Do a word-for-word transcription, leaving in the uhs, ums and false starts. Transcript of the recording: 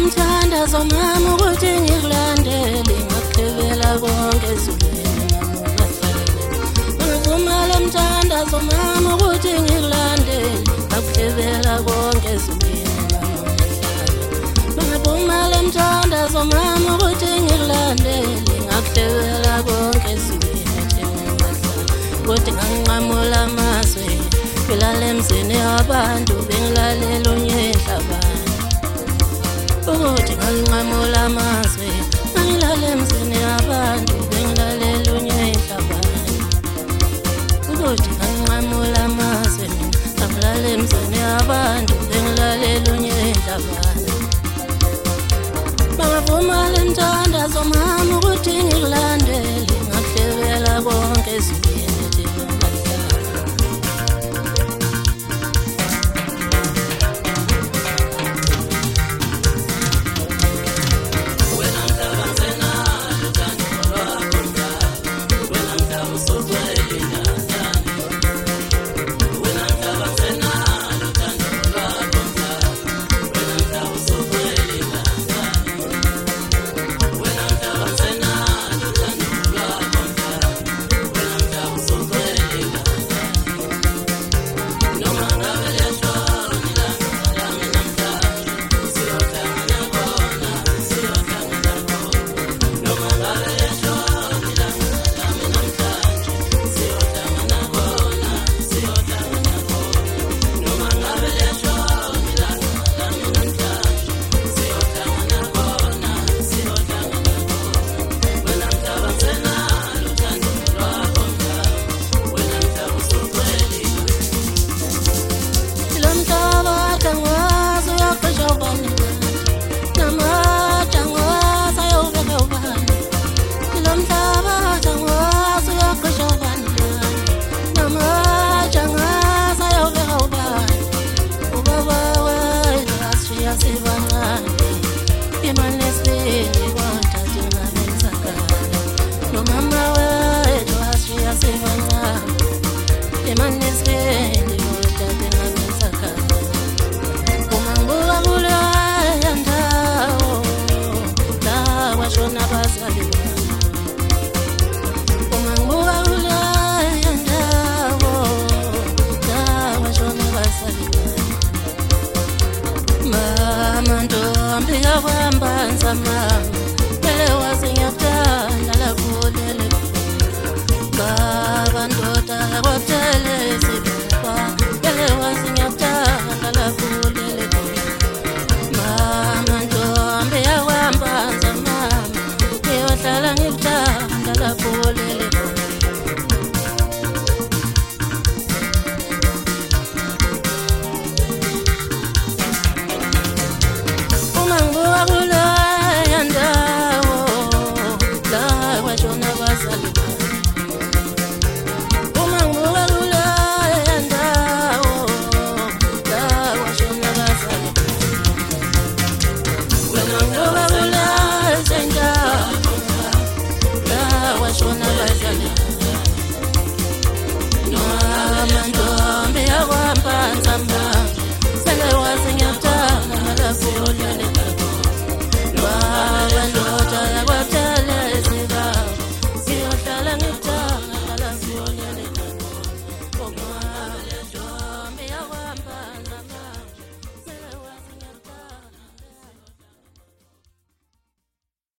umthandazo mama ukuthi ngikulandele ngakuphekela konke ezulwini bangavumela umthandazo mama ukuthi ngikulandele ngakuphekela konke ezulwini bangavumela umthandazo mama ukuthi ngikulandele ngakuphekela konke ezulwini kodwa nganqamula amazwi ngilale emzini yabantu bengilalela unyenhlabani ukuthi nganqamula amazwi ngilale emzini yabantu bengilalela unyenhlabani ukuthi nganqamula amazwi ngilale emzini yabantu bengilalela unyenhlabani bangavumela umthandazo mama ukuthi ngikulandele ngakuhlekela konke ezulwini Mama,